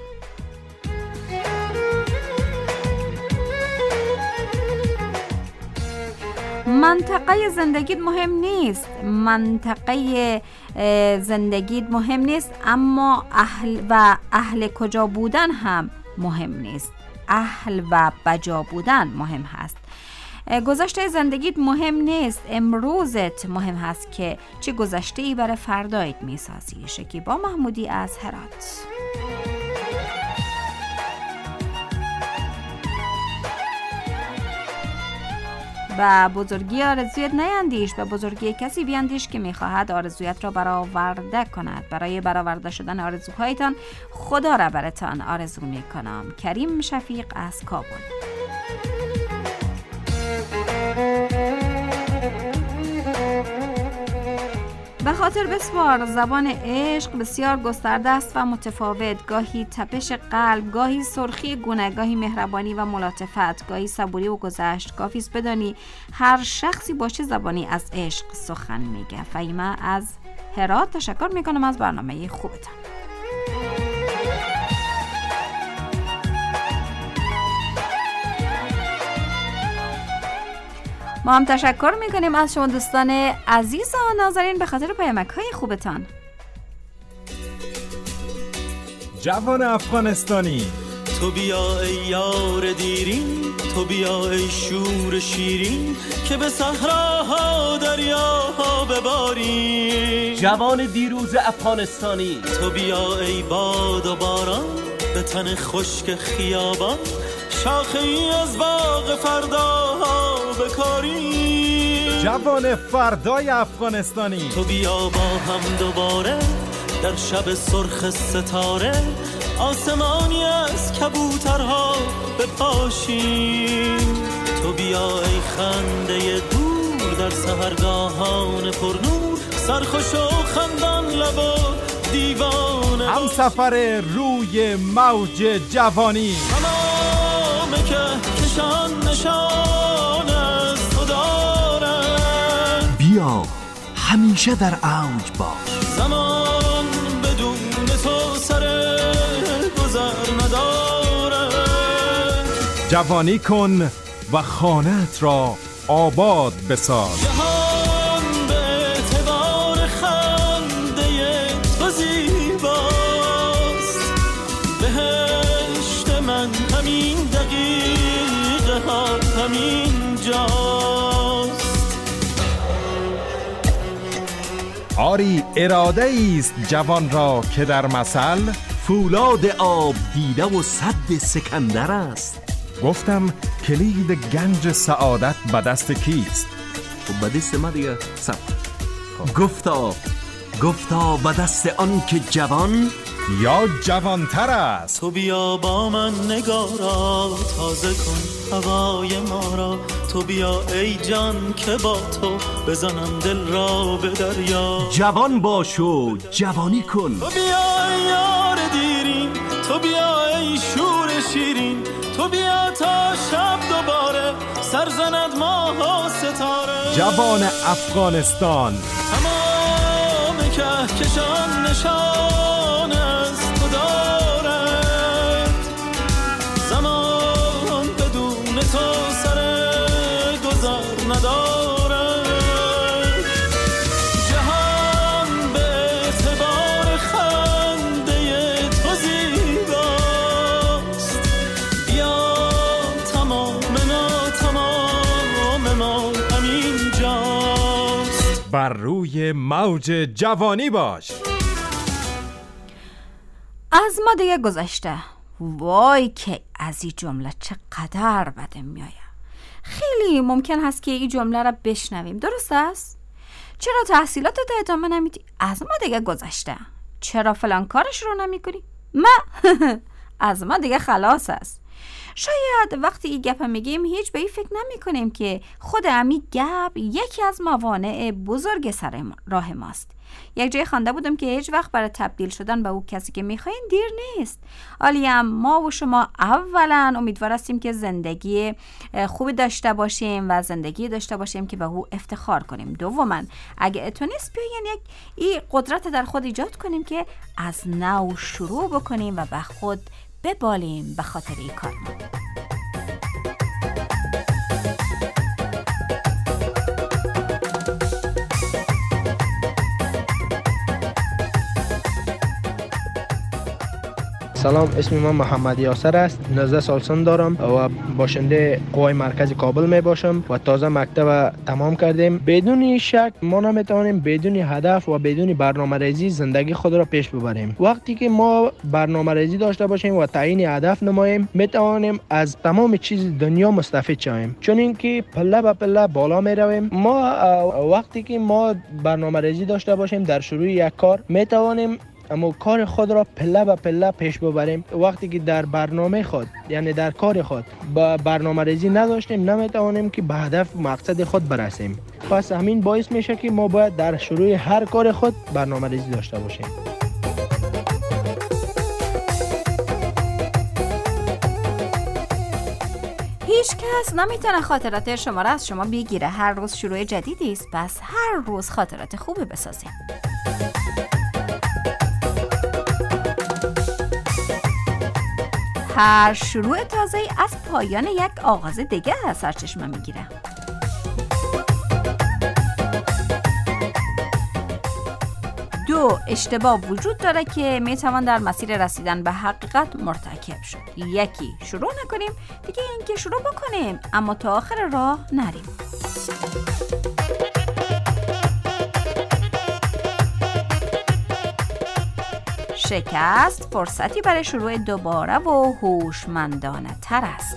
منطقه زندگیت مهم نیست، منطقه زندگیت مهم نیست، اما اهل و اهل کجا بودن هم مهم نیست. اهل و بجا بودن مهم هست. گذشته زندگیت مهم نیست، امروزت مهم هست که چه گذشته‌ای برای فردایت میسازی. شکیبا محمودی از هرات. و بزرگی آرزویت نیندیش، به بزرگی کسی بیندیش که میخواهد آرزویت را برآورده کند. برای برآورده شدن آرزوهایتان خدا را براتان آرزو میکنم. کریم شفیق از کابل. به خاطر بسپار. زبان عشق بسیار گسترده است و متفاوت، گاهی تپش قلب، گاهی سرخی گونه، گاهی مهربانی و ملاطفت، گاهی صبوری و گذشت. کافی است بدانی هر شخصی باشه زبانی از عشق سخن میگه. فهیمه از هرات تشکر میکنم از برنامه خوبتان. ما هم تشکر میکنیم از شما دوستان عزیز و ناظرین به خاطر پیامک های خوبتان.
جوان افغانستانی،
تو بیا ای یار دیرین، تو بیا ای شور شیرین که به صحراها دریاها بباری.
جوان دیروز افغانستانی،
تو بیا ای باد و باران به تن خشک خیابان، شاخه ای از باغ فرداها بکاری.
جوان فردای افغانستانی،
تو بیا با هم دوباره در شب سرخ ستاره، آسمانی از کبوترها بپاشیم. تو بیا ای خنده دور در سحرگاهان پرنور، سرخوش و خندان لب و دیوانه،
هم سفر روی موج جوانی.
تمام که کشان نشان از تو دارن،
بیا همیشه در اوج باش.
زمان بدون تو سر گذر نداره.
جوانی کن و خانه‌ات را آباد بساز.
جهان به اعتبار خنده تو زیباست، بهشت من همین دقیقه ها همین جاست.
آری اراده ایست جوان را که در مثل،
فولاد آب دیده و سد سکندر است.
گفتم کلید گنج سعادت به دست کیست؟
خب به دست ما دیگه. سب گفتا گفتا به دست آن که جوان
یا جوانتر است.
تو بیا با من نگارا تازه کن هوای ما را، تو بیا ای جان که با تو بزنم دل را به دریا.
جوان باش و جوانی کن.
تو بیا ای یار دیرین، تو بیا ای شور شیرین، تو بیا تا شب دوباره سرزند ماه و ستاره.
جوان افغانستان،
تمام کهکشان نشان از تو دارد، زمان بدون تو سر گذر ندارد. جهان به اعتبار خنده تو زیباست، بیا تمام ما تمام ما همین جاست.
بر روی موج جوانی باش.
از ما دیگه گذشته. وای که از این جمله چقدر بدم میآید. خیلی ممکن هست که این جمله را بشنویم. درست است؟ چرا تحصیلات رو ادامه نمیدی؟ از ما دیگه گذشته. چرا فلان کارش رو نمی کنی؟ ما از ما دیگه خلاص است. شاید وقتی این گپ میگیم هیچ به این فکر نمی کنیم که خود امی گپ یکی از موانع بزرگ سر راه ماست. یک جای خوانده بودم که هیچ وقت برای تبدیل شدن به او کسی که میخواین دیر نیست. حالیم ما و شما اولا امیدوار هستیم که زندگی خوبی داشته باشیم و زندگی داشته باشیم که به او افتخار کنیم. دوما اگه اتونیست بیاین یک این قدرت در خود ایجاد کنیم که از نو شروع بکنیم و به خود ببالیم به خاطر این کار.
سلام، اسم من محمد یاسر است. نوزده سال سن دارم و باشنده قوای مرکز کابل می باشم و تازه مکتب تمام کردیم. بدون شک ما نمیتوانیم بدون هدف و بدون برنامه‌ریزی زندگی خود را پیش ببریم. وقتی که ما برنامه‌ریزی داشته باشیم و تعیین هدف نماییم، میتوانیم از تمام چیز دنیا مستفید شویم، چون اینکه پله به پله بالا می رویم. ما وقتی که ما برنامه‌ریزی داشته باشیم در شروع یک کار، میتوانیم اما کار خود را پله به پله پیش ببریم. وقتی که در برنامه خود یعنی در کار خود با برنامه ریزی نداشتیم نمیتوانیم که به هدف مقصد خود برسیم. پس همین باعث میشه که ما باید در شروع هر کار خود برنامه ریزی داشته باشیم.
هیچ کس نمیتونه خاطرات شما را از شما بگیره. هر روز شروع جدیدی است، پس هر روز خاطرات خوبی بسازیم. هر شروع تازه از پایان یک آغاز دیگه سرچشمه میگیره. دو، اشتباه وجود داره که میتوان در مسیر رسیدن به حقیقت مرتکب شد. یکی، شروع نکنیم، دیگه اینکه شروع بکنیم اما تا آخر راه نریم. شکست فرصتی برای شروع دوباره و هوشمندانه تر است.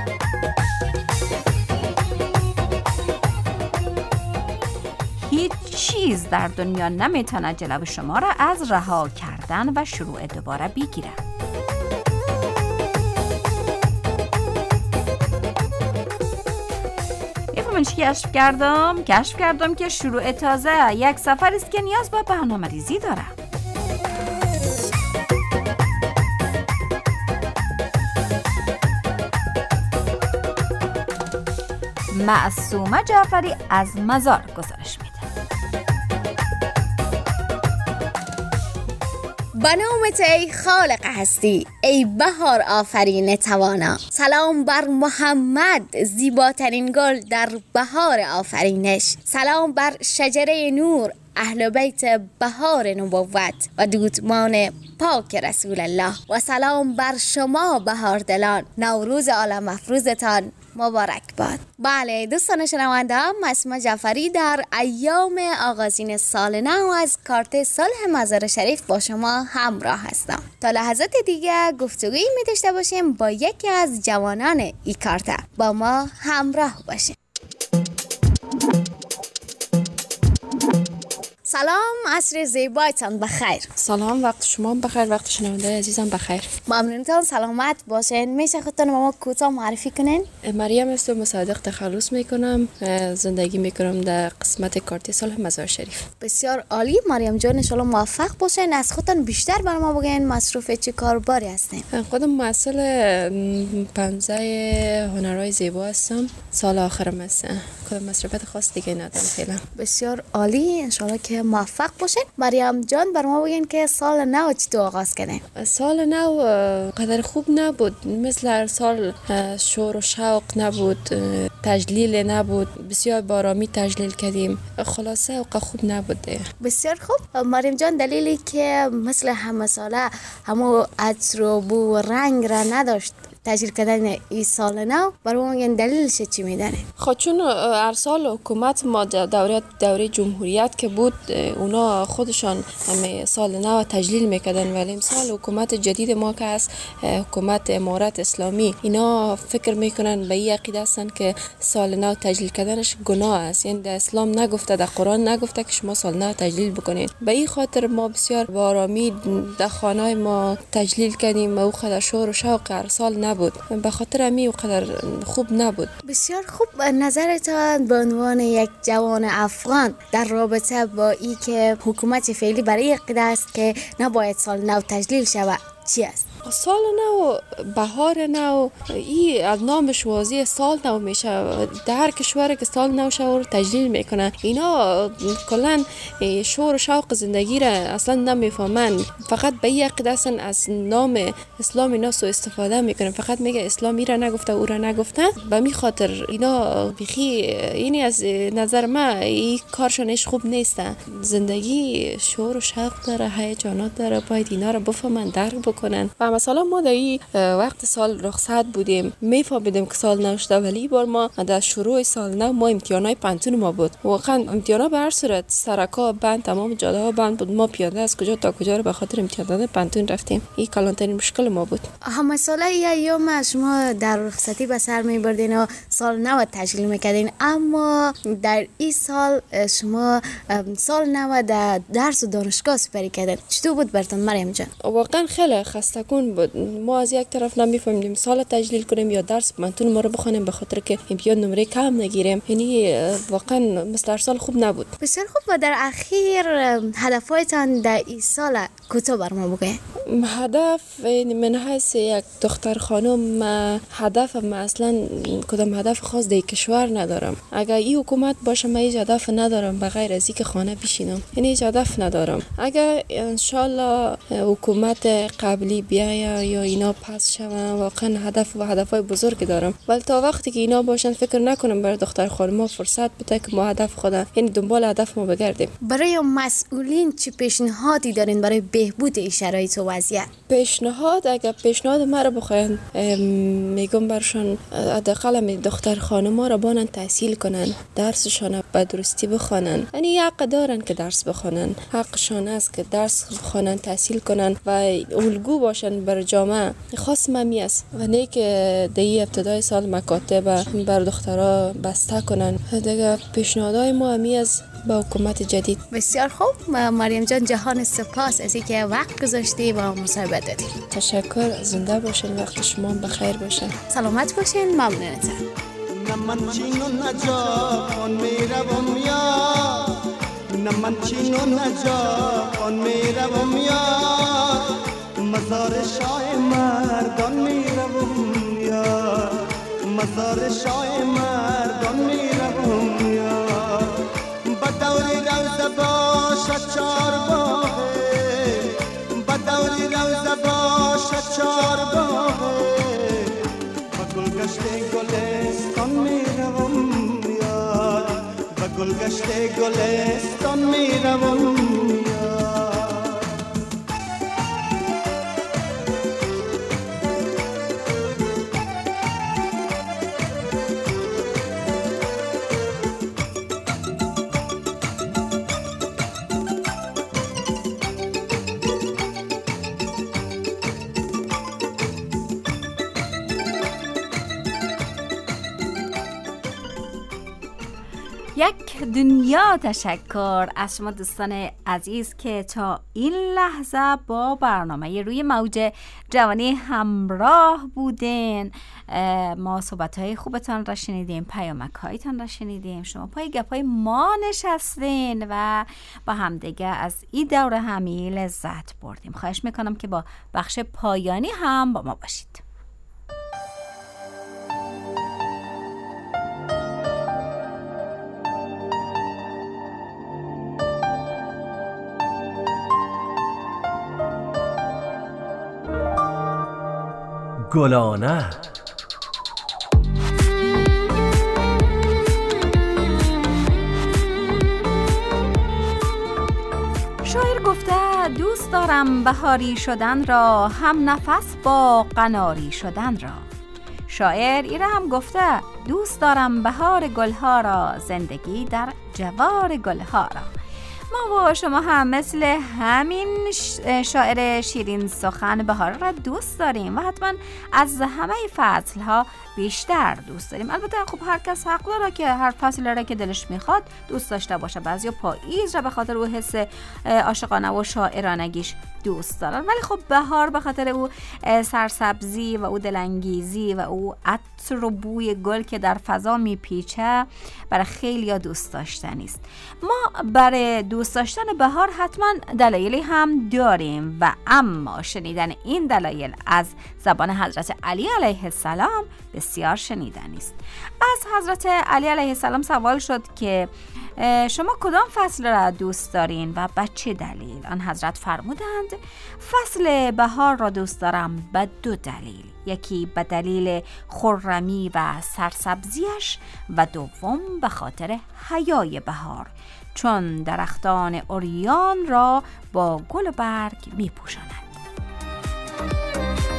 هیچ چیز در دنیا نمیتونه جلو شما را از رها کردن و شروع دوباره بگیره. میفهمین چی کشف کردم؟ کشف کردم که شروع تازه یک سفر است که نیاز به برنامه ریزی داره. معصومه جعفری از مزار گزارش میده.
به نامت ای خالق هستی، ای بهار آفرین توانا. سلام بر محمد، زیباترین گل در بهار آفرینش. سلام بر شجره نور، اهل بیت بهار نبوت و دودمان پاک رسول الله. و سلام بر شما بهار دلان، نوروز عالم افروزتان مبارک باد. بله دوستان شنونده، معصومه جعفری در ایام آغازین سال نو از کارت صلح مزار شریف با شما همراه هستم. تا لحظات دیگه گفتگویی می داشته باشیم با یکی از جوانان این کارت. با ما همراه باشیم. سلام، عصر زیبایتان بخیر.
سلام، وقت شما بخیر، وقت شنونده عزیزم بخیر.
ممنونتان، سلامت باشین. میشه خودتون با ما کوتاه معرفی کنین؟
مریم هستم، مصادق تخلص میکنم، زندگی میکنم در قسمت کارت صلح مزار شریف.
بسیار عالی مریم جان، ان شاء الله موفق باشین. از خودتون بیشتر برای ما بگین مصروف چه کارباری هستین؟
خودم مسئول پنزه هنرهای زیبا هستم. سال آخرم هستم. کدام مصرفت خاص دیگه ندارم فعلا.
بسیار عالی، ان شاء الله که موفق باشین. مریم جان بر ما بگین که سال نو چطور آغاز کردین؟
سال نو قدر خوب نبود، مثل هر سال شور و شوق نبود، تجلیل نبود، بسیار بارامی تجلیل کردیم، خلاصه اوقات خوب نبود.
بسیار خوب مریم جان، دلیلی که مثل همه ساله همو عطر و بو و رنگ را نداشت تجلیل کردن این سال نو، برای ما دلیلش چی میدانه؟
خب چون هر سال حکومت ما دوره دوره جمهوریت که بود اونا خودشان همه سال نو تجلیل میکردن، ولی امسال حکومت جدید ما که است حکومت امارت اسلامی، اینا فکر میکنن به این عقیده هستن که سال نو تجلیل کردنش گناه است. یعنی در اسلام نگفته، در قرآن نگفته که شما سال نو تجلیل بکنید. به این خاطر ما بسیار با آرامی در خانه ما تجلیل کردیم و او قدر شور و شوق هر سال نبود، به خاطر امی و قدر خوب نبود.
بسیار خوب. نظرتان به عنوان یک جوان افغان در رابطه با ای که حکومت فعلی برای عقیده است که نباید سال نو تجلیل شود چی است؟
سال نو، بهار نو، این از نامش واضح سال نو میشه. در هر کشوری که سال نو شو تجلیل میکنن، اینا کلا شور و شوق زندگی را اصلا نمیفهمن، فقط به این عقیده هستن از نام اسلام اینا سو استفاده میکنن، فقط میگه اسلامی را نگفته او را نگفته. به می خاطر اینا بخی اینی از نظر من این کارشانش خوب نیسته. زندگی شور و شوق داره، هیجانات داره، باید اینا را بفهمن، درک بکنن. و مثلا ما در این وقت سال رخصت بودیم، میفهمیدیم که سال نو شده، ولی بار ما در شروع سال نو ما امتحانای پانتون ما بود. واقعا امتحانا به هر صورت سرکا بند، تمام جاده ها بند بود. ما پیاده از کجا تا کجا رو به خاطر امتحان دادن پانتون رفتیم. این کلانترین مشکل ما بود.
هم سال ایام شما در رخصتی به سر میبردین و سال نو تشکیل میکردین، اما در این سال شما سال نو در درس و دانشگاه سپری کردین. چطور بود براتون مریم جان؟
واقعا خیلی خسته کن بود. ما از یک طرف نمیفهمیدیم سال تجلیل کنیم یا درس پانتون ما رو بخونیم به خاطر که امتحان نمره کم نگیریم. یعنی واقعا مثل هر سال خوب نبود.
بسیار خوب. و در اخیر هدفهایتان در این سال کوتاه بر ما بگوید.
هدف من حیث یک دختر خانم، هدفم اصلا کدام هدف خاص در کشور ندارم. اگر این حکومت باشه من هیچ هدف ندارم بغیر از اینکه خانه بشینم. یعنی هیچ هدف ندارم. اگر انشالله حکومت قبلی بیاید یا اینا پس شوند، واقعا هدف و هدفهای بزرگ دارم. ولی تا وقتی که اینا باشن فکر نکنم برای دختر خانم فرصت بده که ما هدف خودم، یعنی دنبال هدف ما بگردیم.
برای مسئولین چه پیشنهادی دارین برای بهبود این شرایط و وضعیت؟
پیشنهاد اگر پیشنهاد ما رو بخواین میگم برشان حداقل دختر خانم‌ها را بانن تحصیل کنن، درسشان به درستی بخونن. یعنی حق دارن که درس بخونن، حقشان است که درس بخونن، تحصیل کنن و الگو باشن بر جامعه. خاص ممی است و نه که در ابتدای سال مکاتب بر دخترها بسته کنن. دیگه پیشنهادهای ما همی از با حکومت جدید.
بسیار خوب مریم جان، جهان سپاس از اینکه وقت گذاشتی و مصاحبت دادی.
تشکر. زنده باشین، وقت شما بخیر باشه.
سلامت باشین. ممنونتم.
نه من چین و نه جاپان میروم یا نه من چین و نه جاپان میروم یا مزار شاه مردان میروم یا مزار شاه مردان میروم یا با دوری روزه باشد چارباغه با دوری روزه باشد چارباغه با گلگشت گلستان میروم یار با گلگشت گلستان میروم یار.
یک دنیا تشکر از شما دوستان عزیز که تا این لحظه با برنامه روی موج جوانی همراه بودین. ما صحبت‌های خوبتان را شنیدیم، پیامک‌هایتان را شنیدیم، شما پای گپ‌های ما نشستین و با همدیگه از این دوره همی لذت بردیم. خواهش میکنم که با بخش پایانی هم با ما باشید.
گلانه
شاعر گفته دوست دارم بهاری شدن را، هم نفس با قناری شدن را. شاعر ایره هم گفته دوست دارم بهار گلها را، زندگی در جوار گلها را. ما و شما هم مثل همین شاعر شیرین سخن بهار را دوست داریم و حتما از همه فصل ها بیشتر دوست داریم. البته خب هر کس حق داره که هر فصل را که دلش میخواد دوست داشته باشه. بعضیا پاییز را به خاطر او حس عاشقانه و شاعرانگیش دوست دارن، ولی خب بهار به خاطر او سرسبزی و او دلانگیزی و او عطر و بوی گل که در فضا میپیچه برای خیلیا دوست داشتنی است. ما برای دوست داشتن بهار حتما دلایلی هم داریم و اما شنیدن این دلایل از زبان حضرت علی علیه السلام بسیار شنیدنی است. از حضرت علی علیه السلام سوال شد که شما کدام فصل را دوست دارین و به چه دلیل؟ آن حضرت فرمودند فصل بهار را دوست دارم به دو دلیل، یکی به دلیل خرمی و سرسبزیش و دوم به خاطر حیای بهار، چون درختان عریان را با گل و برگ می پوشاند.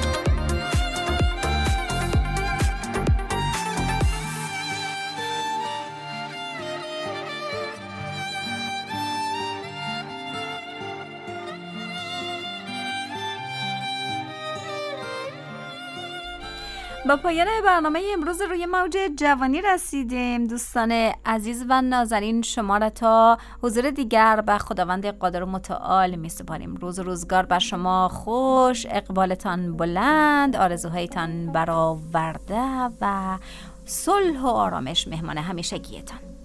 با پایان برنامه امروز روی موج جوانی رسیدیم. دوستان عزیز و نازنین، شما را تا حضور دیگر به خداوند قادر و متعال می سپاریم. روز و روزگار بر شما خوش، اقبالتان بلند، آرزوهایتان برآورده و صلح و آرامش مهمان همیشگیتان.